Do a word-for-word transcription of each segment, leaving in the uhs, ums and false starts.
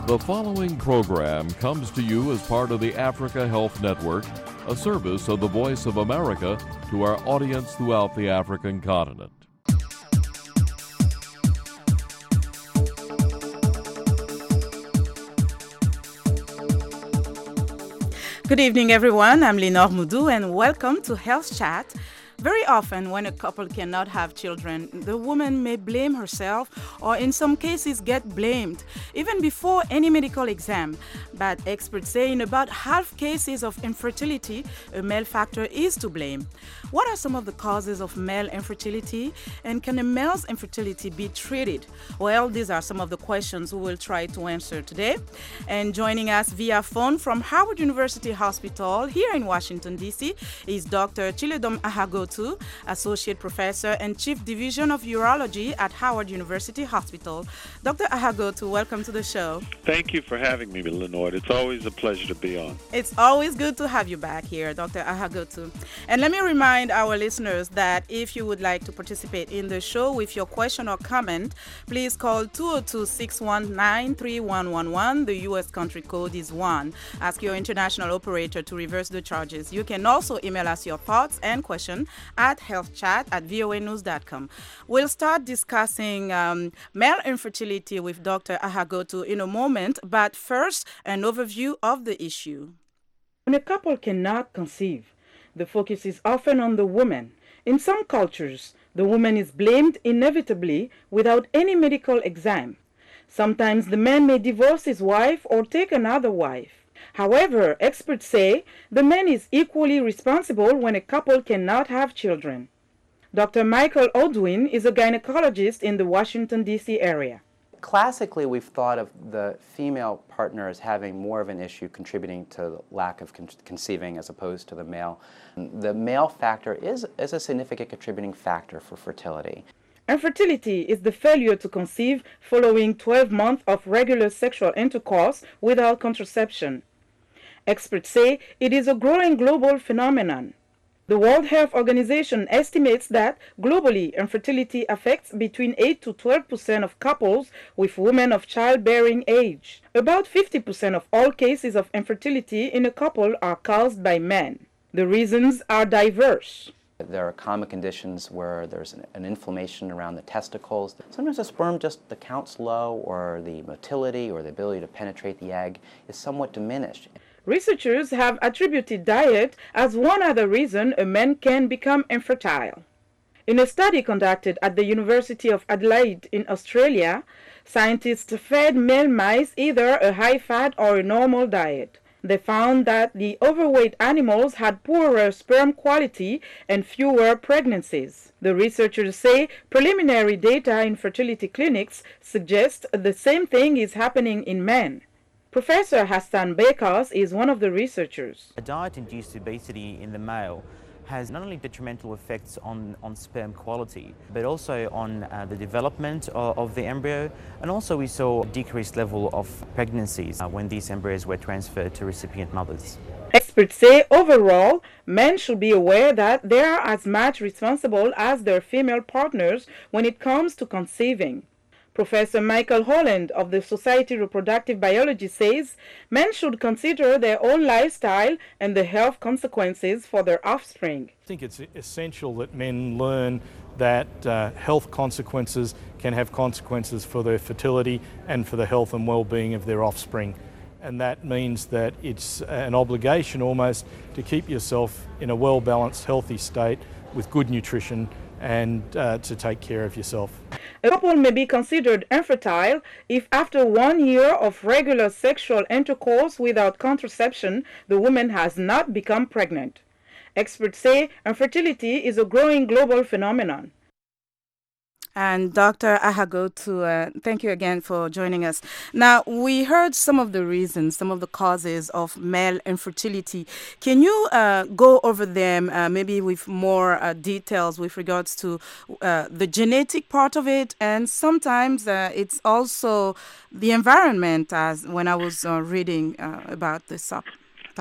The following program comes to you as part of the Africa Health Network, a service of the Voice of America to our audience throughout the African continent. Good evening, everyone. I'm Lenore Moudou, and welcome to Health Chat. Very often, when a couple cannot have children, the woman may blame herself or in some cases get blamed, even before any medical exam. But experts say in about half cases of infertility, a male factor is to blame. What are some of the causes of male infertility, and can a male's infertility be treated? Well, these are some of the questions we will try to answer today. And joining us via phone from Howard University Hospital here in Washington, D C is Doctor Chiledom Ahagotu, Associate Professor and Chief Division of Urology at Howard University Hospital. Doctor Ahagotu, welcome to the show. Thank you for having me, Lenore. It's always a pleasure to be on. It's always good to have you back here, Doctor Ahagotu. And let me remind our listeners that if you would like to participate in the show with your question or comment, please call two oh two, six one nine, three one one one. The U S country code is one. Ask your international operator to reverse the charges. You can also email us your thoughts and questions at healthchat at voa news dot com. We'll start discussing um, male infertility with Doctor Ahagotu in a moment, but first, an overview of the issue. When a couple cannot conceive, the focus is often on the woman. In some cultures, the woman is blamed inevitably without any medical exam. Sometimes the man may divorce his wife or take another wife. However, experts say the man is equally responsible when a couple cannot have children. Doctor Michael Odwin is a gynecologist in the Washington, D C area. Classically, we've thought of the female partner as having more of an issue contributing to the lack of con- conceiving as opposed to the male. The male factor is, is a significant contributing factor for fertility. Infertility is the failure to conceive following twelve months of regular sexual intercourse without contraception. Experts say it is a growing global phenomenon. The World Health Organization estimates that globally infertility affects between eight to twelve percent of couples with women of childbearing age. About fifty percent of all cases of infertility in a couple are caused by men. The reasons are diverse. There are common conditions where there's an, an inflammation around the testicles. Sometimes the sperm just, the count's low, or the motility or the ability to penetrate the egg is somewhat diminished. Researchers have attributed diet as one other reason a man can become infertile. In a study conducted at the University of Adelaide in Australia, scientists fed male mice either a high-fat or a normal diet. They found that the overweight animals had poorer sperm quality and fewer pregnancies. The researchers say preliminary data in fertility clinics suggest the same thing is happening in men. Professor Hassan Bekas is one of the researchers. A diet-induced obesity in the male has not only detrimental effects on, on sperm quality, but also on uh, the development of, of the embryo, and also we saw a decreased level of pregnancies uh, when these embryos were transferred to recipient mothers. Experts say overall, men should be aware that they are as much responsible as their female partners when it comes to conceiving. Professor Michael Holland of the Society of Reproductive Biology says men should consider their own lifestyle and the health consequences for their offspring. I think it's essential that men learn that uh, health consequences can have consequences for their fertility and for the health and well-being of their offspring. And that means that it's an obligation almost to keep yourself in a well-balanced, healthy state with good nutrition and uh, to take care of yourself. A couple may be considered infertile if after one year of regular sexual intercourse without contraception, the woman has not become pregnant. Experts say infertility is a growing global phenomenon. And Doctor Ahagotu, uh, thank you again for joining us. Now, we heard some of the reasons, some of the causes of male infertility. Can you uh, go over them, uh, maybe with more uh, details with regards to uh, the genetic part of it? And sometimes uh, it's also the environment, as when I was uh, reading uh, about this topic.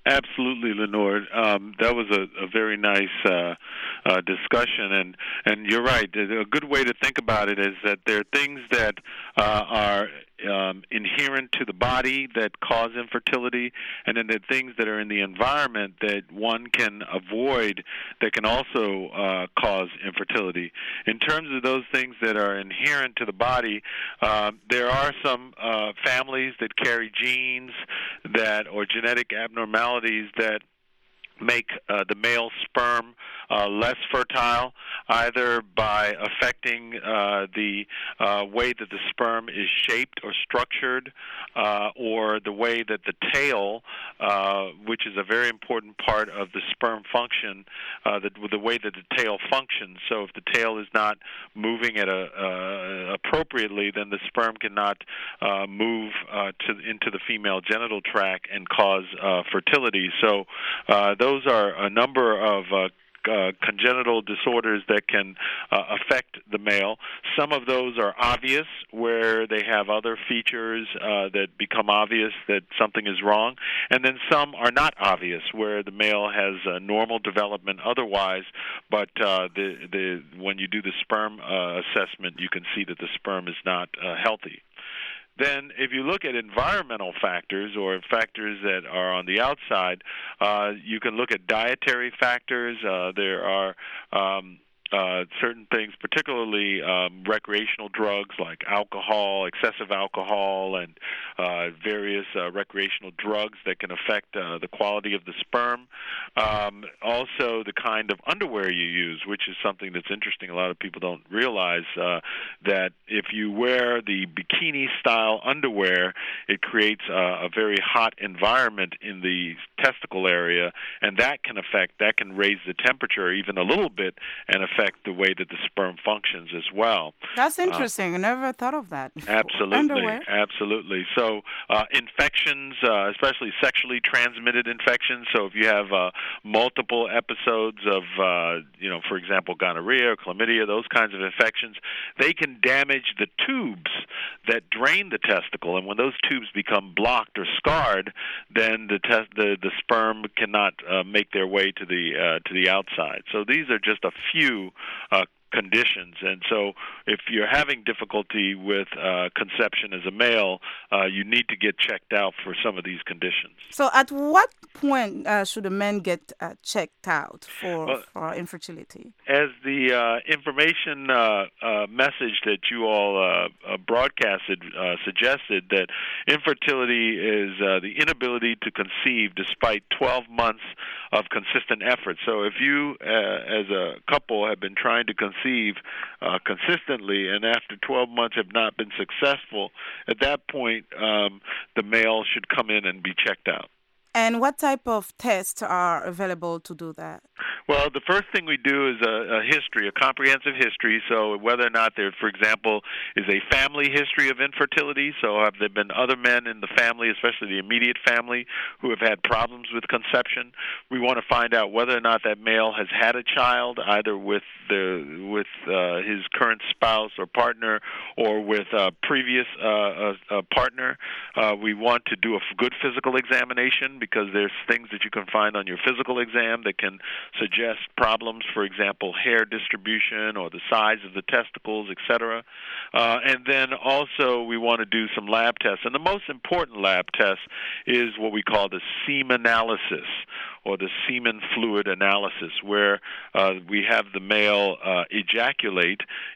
Absolutely, Lenore. Um, that was a, a very nice uh, uh, discussion, and and you're right. A good way to think about it is that there are things that uh, are um, inherent to the body that cause infertility, and then there are things that are in the environment that one can avoid that can also uh, cause infertility. In terms of those things that are inherent to the body, uh, there are some uh, families that carry genes that or genetic abnormalities that make uh, the male sperm uh, less fertile, either by affecting uh, the uh, way that the sperm is shaped or structured, uh, or the way that the tail, uh, which is a very important part of the sperm function, uh, the, the way that the tail functions. So if the tail is not moving at a, uh, appropriately, then the sperm cannot uh, move uh, to, into the female genital tract and cause uh, fertility. So uh, those are a number of uh, Uh, congenital disorders that can uh, affect the male. Some of those are obvious, where they have other features uh, that become obvious that something is wrong, and then some are not obvious, where the male has a normal development otherwise, but uh, the the when you do the sperm uh, assessment, you can see that the sperm is not uh, healthy. Then if you look at environmental factors or factors that are on the outside, uh, you can look at dietary factors. Uh, there are um, uh, certain things, particularly um, recreational drugs like alcohol, excessive alcohol, and uh, various uh, recreational drugs that can affect uh, the quality of the sperm. Um, also, the kind of underwear you use, which is something that's interesting. A lot of people don't realize uh, that if you wear the bikini-style underwear, it creates a, a very hot environment in the testicle area, and that can affect, that can raise the temperature even a little bit and affect the way that the sperm functions as well. That's interesting. Uh, I never thought of that before. Absolutely, Underwear. absolutely. So uh, infections, uh, especially sexually transmitted infections. So if you have uh, multiple episodes of, uh, you know, for example, gonorrhea or chlamydia, those kinds of infections, they can damage the tubes that drain the testicle, and when those tubes become blocked or scarred, then the te- the, the sperm cannot uh, make their way to the uh, to the outside. So these are just a few uh, conditions, and so if you're having difficulty with uh, conception as a male, uh, you need to get checked out for some of these conditions. So at what point uh, should a man get uh, checked out for, well, for infertility? As the uh, information uh, uh, message that you all uh, uh, broadcasted uh, suggested, that infertility is uh, the inability to conceive despite twelve months of consistent effort. So if you, uh, as a couple, have been trying to conceive uh, consistently, and after twelve months have not been successful, at that point, um, the male should come in and be checked out. And what type of tests are available to do that? Well, the first thing we do is a, a history, a comprehensive history. So whether or not there, for example, is a family history of infertility. So have there been other men in the family, especially the immediate family, who have had problems with conception? We want to find out whether or not that male has had a child, either with the with uh, his current spouse or partner, or with a previous uh, a, a partner. Uh, we want to do a good physical examination, because there's things that you can find on your physical exam that can suggest problems, for example, hair distribution or the size of the testicles, et cetera. Uh, and then also we want to do some lab tests. And the most important lab test is what we call the semen-analysis, or the semen fluid analysis, where uh, we have the male uh, ejaculate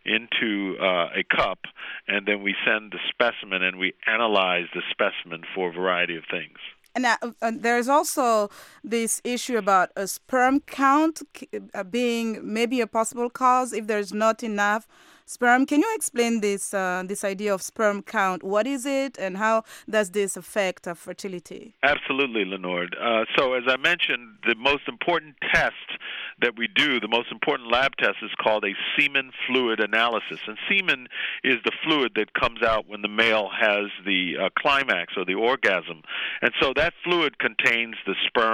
into uh, a cup, and then we send the specimen and we analyze the specimen for a variety of things. And uh, uh, there's also this issue about a sperm count uh, being maybe a possible cause if there's not enough sperm. Can you explain this uh, this idea of sperm count? What is it, and how does this affect uh, fertility? Absolutely, Lenore. Uh, so as I mentioned, the most important test that we do, the most important lab test, is called a semen fluid analysis. And semen is the fluid that comes out when the male has the uh, climax or the orgasm. And so that fluid contains the sperm,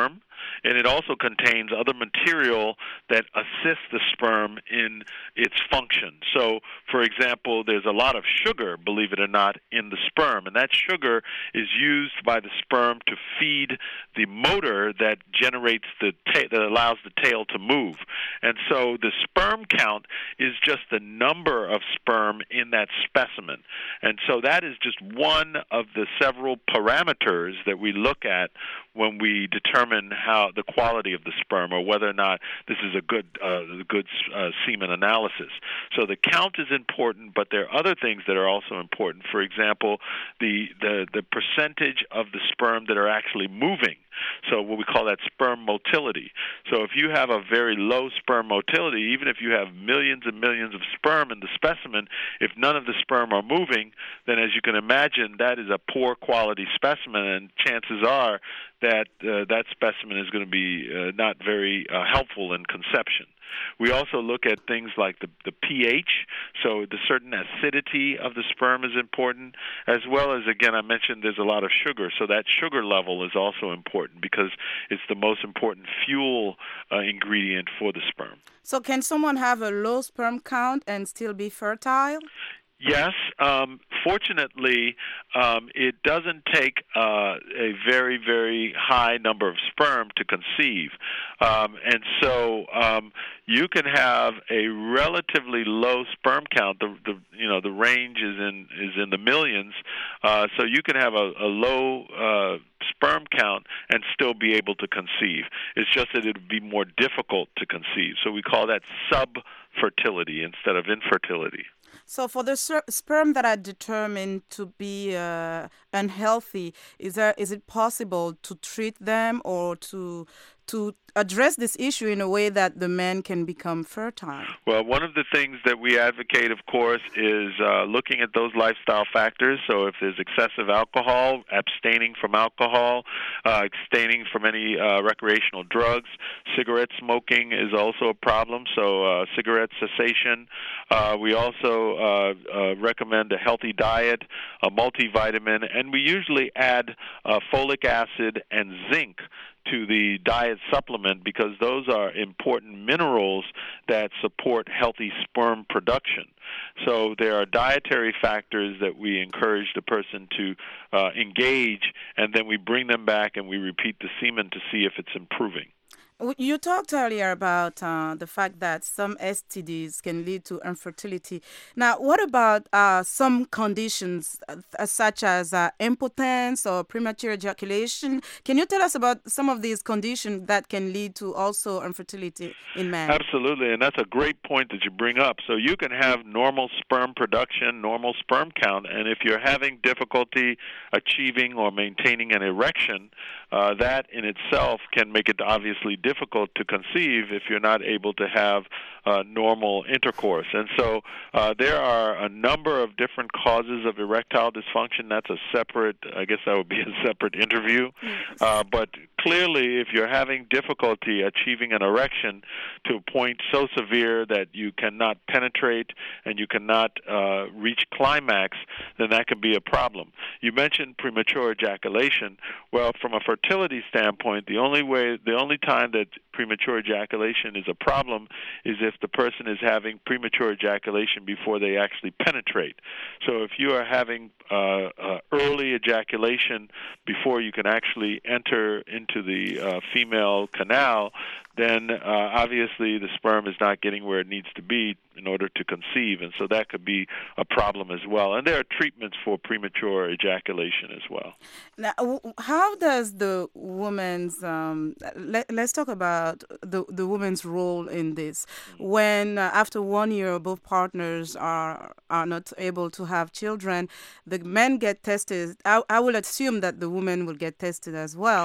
and it also contains other material that assists the sperm in its function. So, for example, there's a lot of sugar, believe it or not, in the sperm, and that sugar is used by the sperm to feed the motor that generates the ta- that allows the tail to move. And so the sperm count is just the number of sperm in that specimen. And so that is just one of the several parameters that we look at when we determine how the quality of the sperm, or whether or not this is a good uh, good uh, semen analysis. So the count is important, but there are other things that are also important. For example, the the, the percentage of the sperm that are actually moving. So what we call that sperm motility. So if you have a very low sperm motility, even if you have millions and millions of sperm in the specimen, if none of the sperm are moving, then as you can imagine, that is a poor quality specimen, and chances are that uh, that specimen is going to be uh, not very uh, helpful in conception. We also look at things like the, the pH, so the certain acidity of the sperm is important, as well as, again, I mentioned there's a lot of sugar, so that sugar level is also important because it's the most important fuel uh, ingredient for the sperm. So can someone have a low sperm count and still be fertile? Yes. Um, fortunately, um, it doesn't take uh, a very, very high number of sperm to conceive. Um, and so um, you can have a relatively low sperm count. The, the you know the range is in is in the millions. Uh, so you can have a, a low uh, sperm count and still be able to conceive. It's just that it would be more difficult to conceive. So we call that subfertility instead of infertility. So for the ser- sperm that are determined to be uh, unhealthy, is there is it possible to treat them or to to address this issue in a way that the man can become fertile? Well, one of the things that we advocate, of course, is uh, looking at those lifestyle factors. So if there's excessive alcohol, abstaining from alcohol, uh, abstaining from any uh, recreational drugs. Cigarette smoking is also a problem, so uh, cigarette cessation. Uh, we also uh, uh, recommend a healthy diet, a multivitamin, and we usually add uh, folic acid and zinc to the diet supplement because those are important minerals that support healthy sperm production. So there are dietary factors that we encourage the person to uh, engage, and then we bring them back and we repeat the semen to see if it's improving. You talked earlier about uh, the fact that some S T Ds can lead to infertility. Now, what about uh, some conditions uh, such as uh, impotence or premature ejaculation? Can you tell us about some of these conditions that can lead to also infertility in men? Absolutely, and that's a great point that you bring up. So you can have normal sperm production, normal sperm count, and if you're having difficulty achieving or maintaining an erection, uh, that in itself can make it obviously difficult difficult to conceive if you're not able to have uh, normal intercourse. And so uh, there are a number of different causes of erectile dysfunction. That's a separate, I guess that would be a separate interview. Uh, but clearly, if you're having difficulty achieving an erection to a point so severe that you cannot penetrate and you cannot uh, reach climax, then that can be a problem. You mentioned premature ejaculation. Well, from a fertility standpoint, the only way, the only time that premature ejaculation is a problem is if the person is having premature ejaculation before they actually penetrate. So if you are having uh, uh, early ejaculation before you can actually enter into the uh, female canal, then uh, obviously the sperm is not getting where it needs to be in order to conceive, and so that could be a problem as well. And there are treatments for premature ejaculation as well. Now, how does the woman's, um, let, let's talk about the, the woman's role in this. When uh, after one year both partners are, are not able to have children, the men get tested. I, I will assume that the woman will get tested as well.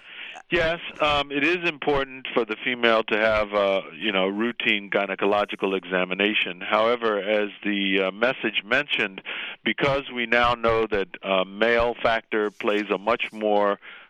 Yes, um, it is important for the female to have a you know routine gynecological examination. However, as the uh, message mentioned, because we now know that uh, male factor plays a much more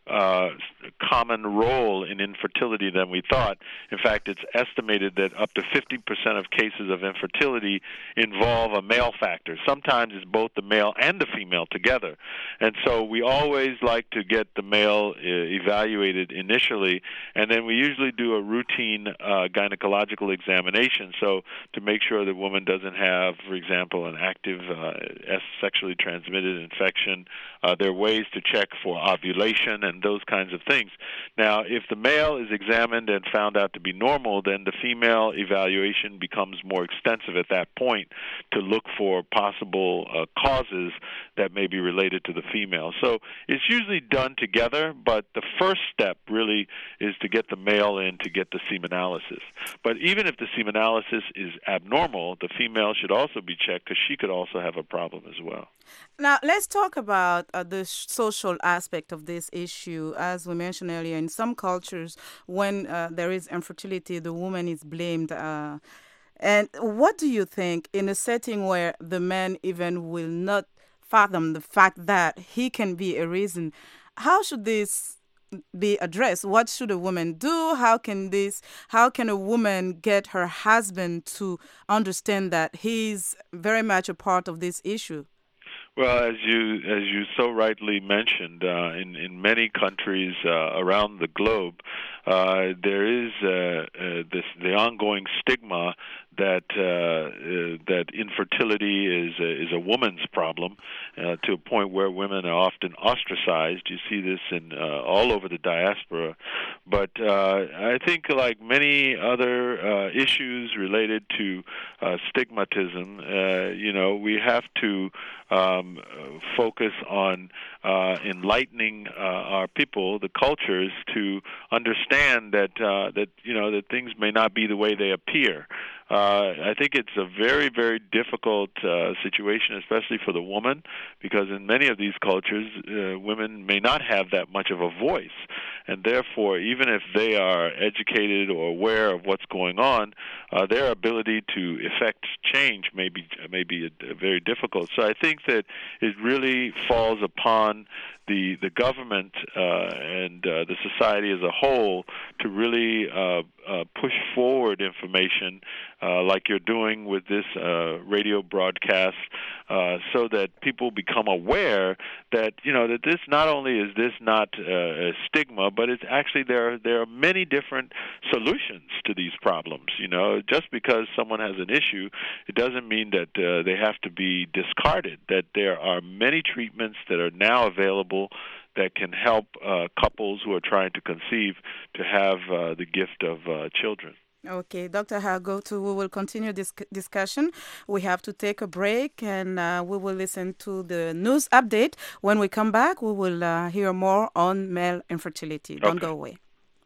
uh, common role in infertility than we thought. In fact, it's estimated that up to fifty percent of cases of infertility involve a male factor. Sometimes it's both the male and the female together. And so we always like to get the male uh, evaluated initially, and then we usually do a routine uh, gynecological examination, so to make sure the woman doesn't have, for example, an active uh, sexually transmitted infection. Uh, there are ways to check for ovulation and those kinds of things. Now, if the male is examined and found out to be normal, then the female evaluation becomes more extensive at that point to look for possible uh, causes that may be related to the female. So it's usually done together, but the first step really is to get the male in to get the semenanalysis. But even if the semenanalysis is abnormal, the female should also be checked because she could also have a problem as well. Now, let's talk about uh, the social aspect of this issue. As we mentioned earlier, in some cultures, when uh, there is infertility, the woman is blamed. Uh, and what do you think in a setting where the man even will not fathom the fact that he can be a reason? How should this be addressed? What should a woman do? How can this? How can a woman get her husband to understand that he's very much a part of this issue? Well, as you as you so rightly mentioned, uh, in in many countries uh, around the globe, uh, there is uh, uh, this the ongoing stigma that uh, uh, that infertility is a, is a woman's problem, uh, to a point where women are often ostracized. You see this in uh, all over the diaspora. But uh, I think, like many other uh, issues related to uh, stigmatism, uh, you know, we have to um, focus on uh, enlightening uh, our people, the cultures, to understand that uh, that you know that things may not be the way they appear. Uh, I think it's a very, very difficult uh, situation, especially for the woman, because in many of these cultures, uh, women may not have that much of a voice. And therefore, even if they are educated or aware of what's going on, uh, their ability to effect change may be, may be a, a very difficult. So I think that it really falls upon the the government uh, and uh, the society as a whole to really uh, uh, push forward information uh, like you're doing with this uh, radio broadcast, uh, so that people become aware that you know that this not only is this not uh, a stigma, but it's actually there are, there are many different solutions to these problems. You know, just because someone has an issue, it doesn't mean that uh, they have to be discarded. That there are many treatments that are now available that can help uh, couples who are trying to conceive to have uh, the gift of uh, children. Okay, Doctor Hagotu, we will continue this discussion. We have to take a break, and uh, we will listen to the news update. When we come back, we will uh, hear more on male infertility. Don't Okay. go away.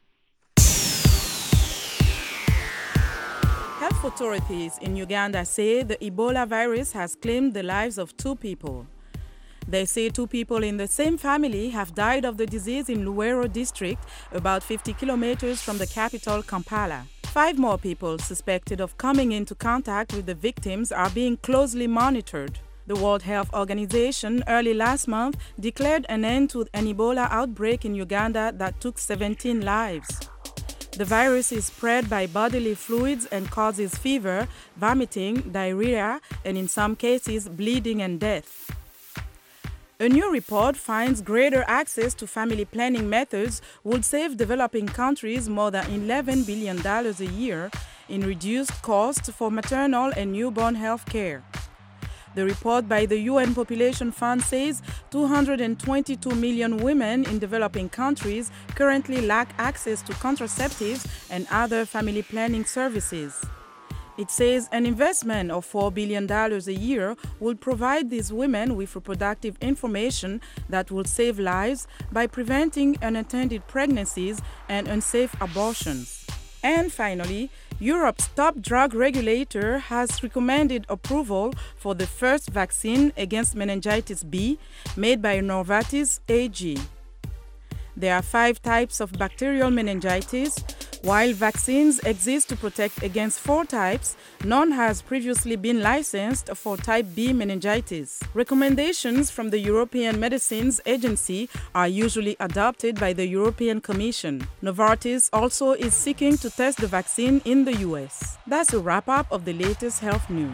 Health authorities in Uganda say the Ebola virus has claimed the lives of two people. They say two people in the same family have died of the disease in Luwero district, about fifty kilometers from the capital, Kampala. Five more people suspected of coming into contact with the victims are being closely monitored. The World Health Organization early last month declared an end to an Ebola outbreak in Uganda that took seventeen lives. The virus is spread by bodily fluids and causes fever, vomiting, diarrhea, and in some cases, bleeding and death. A new report finds greater access to family planning methods would save developing countries more than eleven billion dollars a year in reduced costs for maternal and newborn health care. The report by the U N Population Fund says two hundred twenty-two million women in developing countries currently lack access to contraceptives and other family planning services. It says an investment of four billion dollars a year will provide these women with reproductive information that will save lives by preventing unintended pregnancies and unsafe abortions. And finally, Europe's top drug regulator has recommended approval for the first vaccine against meningitis B made by Novartis A G. There are five types of bacterial meningitis, While vaccines exist to protect against four types, none has previously been licensed for type B meningitis. Recommendations from the European Medicines Agency are usually adopted by the European Commission. Novartis also is seeking to test the vaccine in the U S. That's a wrap-up of the latest health news.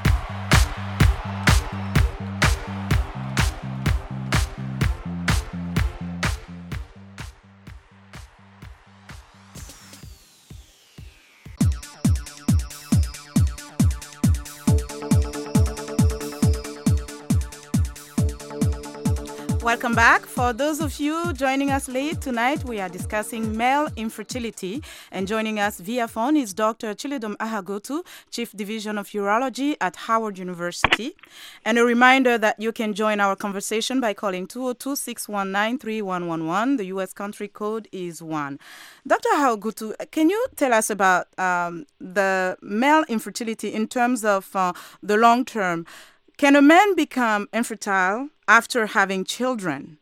Welcome back. For those of you joining us late tonight, we are discussing male infertility. And joining us via phone is Doctor Chilidom Ahagotu, Chief Division of Urology at Howard University. And a reminder that you can join our conversation by calling two oh two, six one nine, three one one one. The U S country code is one. Doctor Ahagotu, can you tell us about um, the male infertility in terms of uh, the long term? Can a man become infertile after having children?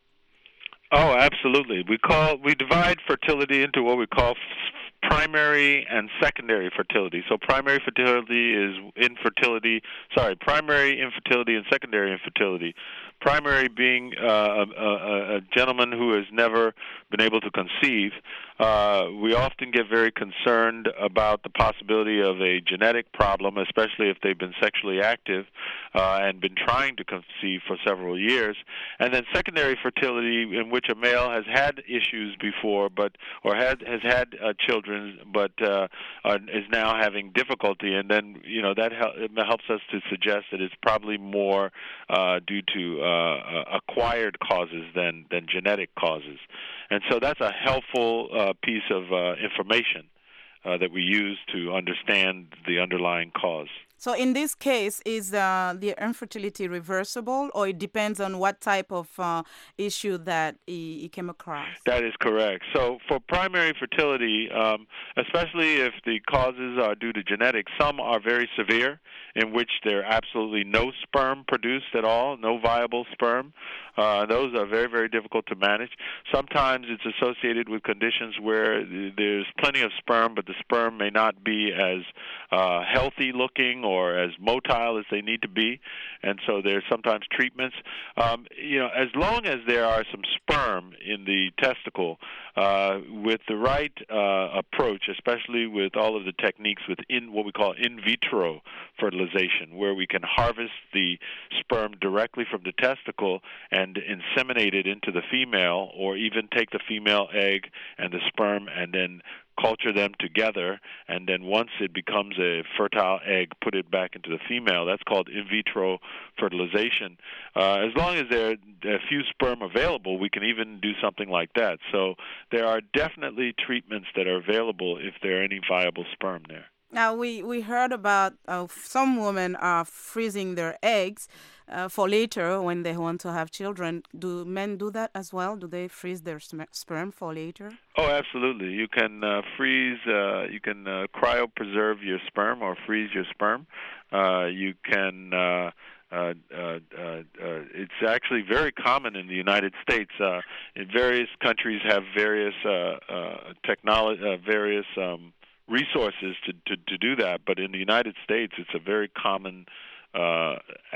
Oh, absolutely. We call we divide fertility into what we call f- primary and secondary fertility. So primary fertility is infertility, sorry, primary infertility and secondary infertility. Primary being uh, a, a, a gentleman who has never been able to conceive. Uh, we often get very concerned about the possibility of a genetic problem, especially if they've been sexually active uh, and been trying to conceive for several years. And then secondary fertility, in which a male has had issues before, but or had, has had uh, children, but uh, uh, is now having difficulty. And then, you know, that hel- it helps us to suggest that it's probably more uh, due to uh, acquired causes than, than genetic causes. And so that's a helpful uh, piece of uh, information uh, that we use to understand the underlying cause. So in this case, is uh, the infertility reversible, or it depends on what type of uh, issue that he, he came across? That is correct. So for primary fertility, um, especially if the causes are due to genetics, some are very severe, in which there are absolutely no sperm produced at all, no viable sperm. Uh, those are very, very difficult to manage. Sometimes it's associated with conditions where there's plenty of sperm, but the sperm may not be as uh, healthy looking or as motile as they need to be, and so there's sometimes treatments. Um, you know, as long as there are some sperm in the testicle, uh, with the right uh, approach, especially with all of the techniques within what we call in vitro fertilization, where we can harvest the sperm directly from the testicle and inseminate it into the female, or even take the female egg and the sperm and then culture them together, and then once it becomes a fertile egg, put it back into the female. That's called in vitro fertilization. Uh, as long as there are a few sperm available, we can even do something like that. So there are definitely treatments that are available if there are any viable sperm there. Now, we, we heard about uh, some women are freezing their eggs uh, for later when they want to have children. Do men do that as well? Do they freeze their sm- sperm for later? Oh, absolutely. You can uh, freeze, uh, you can uh, cryopreserve your sperm or freeze your sperm. Uh, you can... Uh, Uh, uh, uh, uh, it's actually very common in the United States. Uh, in various countries have various uh, uh, technology, uh, various um, resources to, to, to do that. But in the United States, it's a very common. Uh,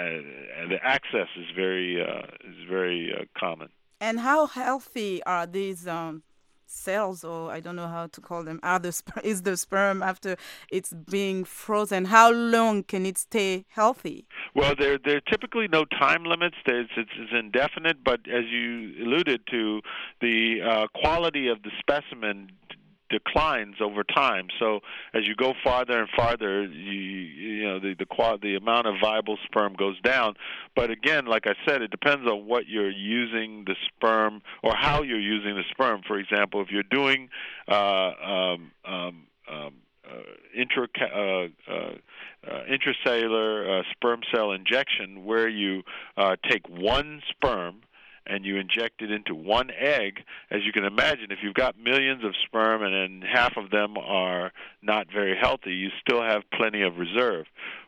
uh, the access is very uh, is very uh, common. And how healthy are these um, cells, or I don't know how to call them? Are the sp- is the sperm after it's being frozen? How long can it stay healthy? Well, there there are typically no time limits. There's, it's, it's indefinite, but as you alluded to, the uh, quality of the specimen declines over time. So as you go farther and farther, you you know the the qual- the amount of viable sperm goes down. But again, like I said, it depends on what you're using the sperm or how you're using the sperm. For example, if you're doing uh, um, um, um, uh, intra uh, uh, uh, intracellular uh, sperm cell injection, where you uh, take one sperm and you inject it into one egg, as you can imagine, if you've got millions of sperm and then half of them are not very healthy, you still have plenty of reserve.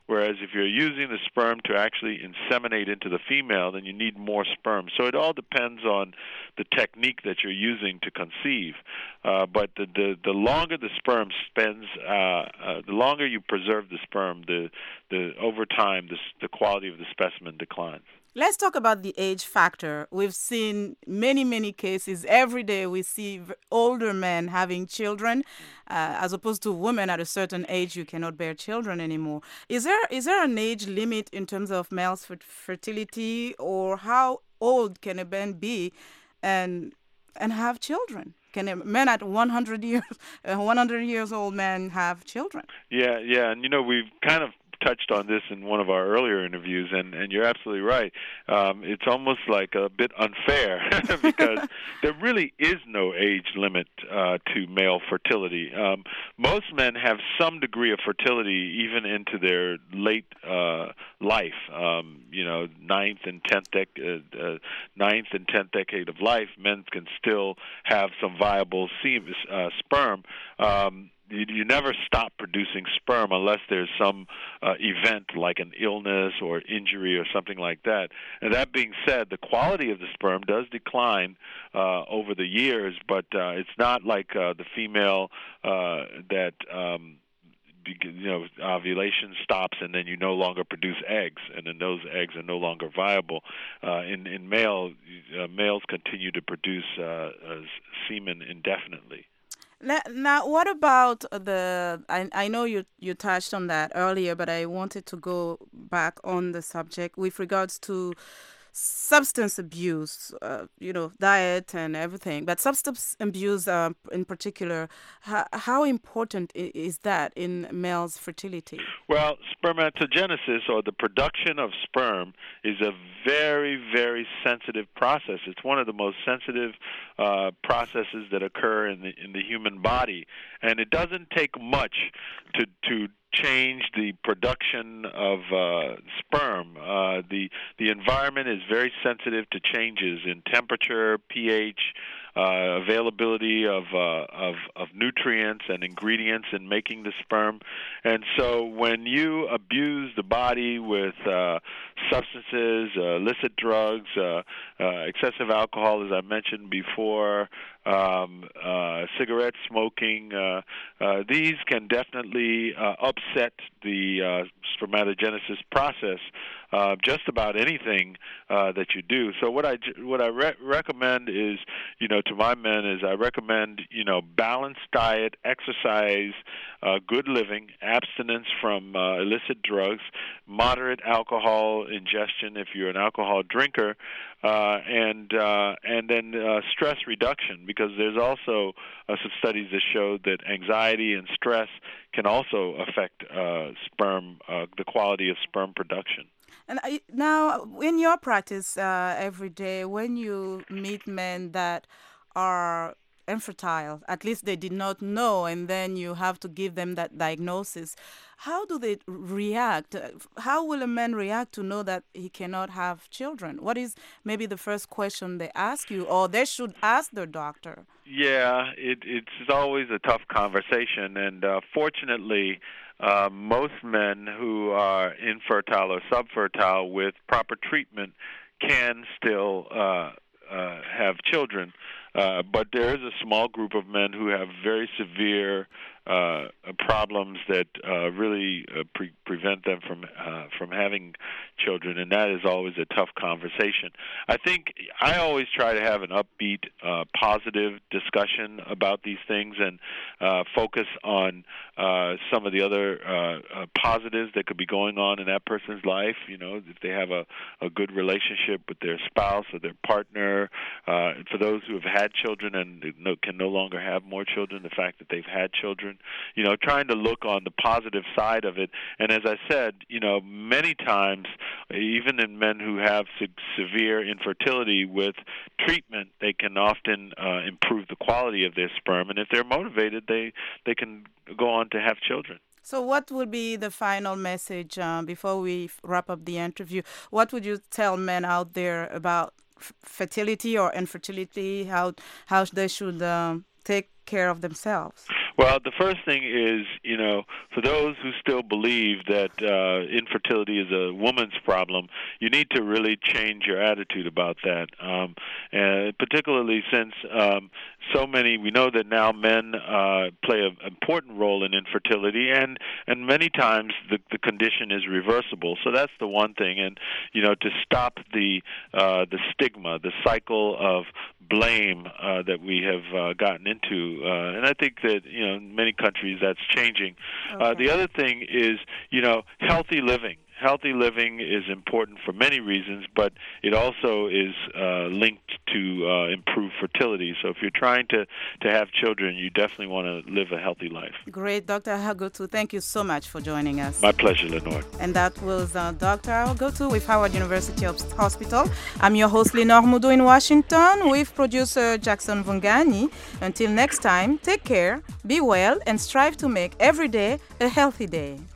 whereas if you're using the sperm to actually inseminate into the female, then you need more sperm. So it all depends on the technique that you're using to conceive. Uh, but the, the the longer the sperm spends, uh, uh, the longer you preserve the sperm, the the over time, the the quality of the specimen declines. Let's talk about the age factor. We've seen many, many cases. Every day we see older men having children, uh, as opposed to women at a certain age you cannot bear children anymore. Is there is there an age limit in terms of male's fertility, or how old can a man be and and have children? Can a man at one hundred years, a one hundred years old man have children? Yeah, yeah, and you know we've kind of touched on this in one of our earlier interviews, and, and you're absolutely right. Um, it's almost like a bit unfair because there really is no age limit uh, to male fertility. Um, most men have some degree of fertility even into their late uh, life. Um, you know, ninth and tenth dec- uh, uh, ninth and tenth decade of life, men can still have some viable sem- uh, sperm. Um, You, you never stop producing sperm unless there's some uh, event like an illness or injury or something like that. And that being said, the quality of the sperm does decline uh, over the years, but uh, it's not like uh, the female uh, that um, you know ovulation stops and then you no longer produce eggs, and then those eggs are no longer viable. Uh, in in male, uh, males continue to produce uh, uh, semen indefinitely. Now, what about the, I, I know you, you touched on that earlier, but I wanted to go back on the subject with regards to substance abuse, uh, you know, diet and everything. But substance abuse uh, in particular, how, how important is that in males' fertility? Well, spermatogenesis, or the production of sperm, is a very, very sensitive process. It's one of the most sensitive uh, processes that occur in the in the human body, and it doesn't take much to to change the production of uh, sperm. Uh, the the environment is very sensitive to changes in temperature, pH, uh, availability of, uh, of of nutrients and ingredients in making the sperm. And so when you abuse the body with uh, substances, uh, illicit drugs, uh, uh, excessive alcohol, as I mentioned before, um, uh, cigarette smoking, uh, uh, these can definitely uh, upset the uh, spermatogenesis process. Uh, just about anything uh, that you do. So what I what I re- recommend is, you know, to my men is I recommend, you know, balanced diet, exercise, uh, good living, abstinence from uh, illicit drugs, moderate alcohol ingestion if you're an alcohol drinker, uh, and uh, and then uh, stress reduction, because there's also uh, some studies that show that anxiety and stress can also affect uh, sperm, uh, the quality of sperm production. And I, now, in your practice uh, every day, when you meet men that are infertile, at least they did not know, and then you have to give them that diagnosis, how do they react? How will a man react to know that he cannot have children? What is maybe the first question they ask you, or they should ask their doctor? Yeah, it, it's always a tough conversation, and uh, fortunately, Uh, most men who are infertile or subfertile with proper treatment can still uh, uh, have children. Uh, but there is a small group of men who have very severe uh, problems that uh, really uh, pre- prevent them from uh, from having children, and that is always a tough conversation. I think I always try to have an upbeat, uh, positive discussion about these things, and uh, focus on uh, some of the other uh, uh, positives that could be going on in that person's life. You know, if they have a, a good relationship with their spouse or their partner. Uh, for those who have had children and no, can no longer have more children, the fact that they've had children, you know, trying to look on the positive side of it. And as I said, you know, many times, even in men who have se- severe infertility, with treatment, they can often uh, improve the quality of their sperm. And if they're motivated, they, they can go on to have children. So what would be the final message uh, before we wrap up the interview? What would you tell men out there about f- fertility or infertility, how how they should um, take care of themselves? Well, the first thing is, you know, for those who still believe that uh, infertility is a woman's problem, you need to really change your attitude about that, um, and particularly since um, so many, we know that now men uh, play an important role in infertility, and, and many times the, the condition is reversible. So that's the one thing, and, you know, to stop the, uh, the stigma, the cycle of blame uh, that we have uh, gotten into, uh, and I think that, you know, in many countries that's changing. Okay. Uh, the other thing is, you know, healthy living. Healthy living is important for many reasons, but it also is uh, linked to uh, improved fertility. So if you're trying to, to have children, you definitely want to live a healthy life. Great, Doctor Ahagotu. Thank you so much for joining us. My pleasure, Lenore. And that was uh, Doctor Ahagotu with Howard University Hospital. I'm your host, Lenore Mudo in Washington, with producer Jackson Vungani. Until next time, take care, be well, and strive to make every day a healthy day.